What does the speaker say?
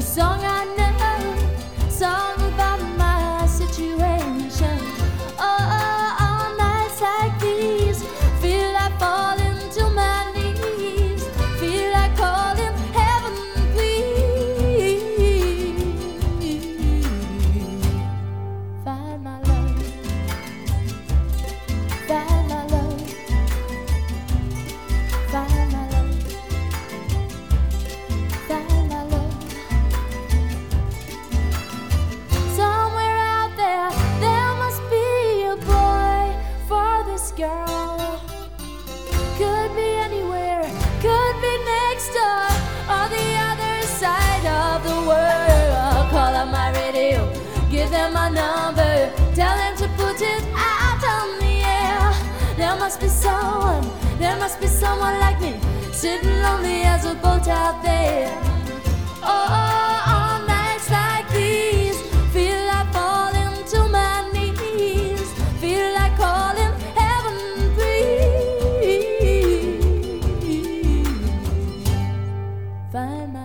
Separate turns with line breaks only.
song I know, song about my situation. Oh, on nights like these, feel like falling to my knees, feel like calling heaven, please. Find my love, find my love, find my love, find my love. Somewhere out there, there must be a boy for this girl. Could be anywhere, could be next door, or the other side of the world. Call up my radio, give them my number, tell them to put it out on the air. There must be someone, there must be someone like me, sitting lonely as a boat out there. Oh, on nights like these, feel like falling to my knees, feel like calling heaven, please. Find my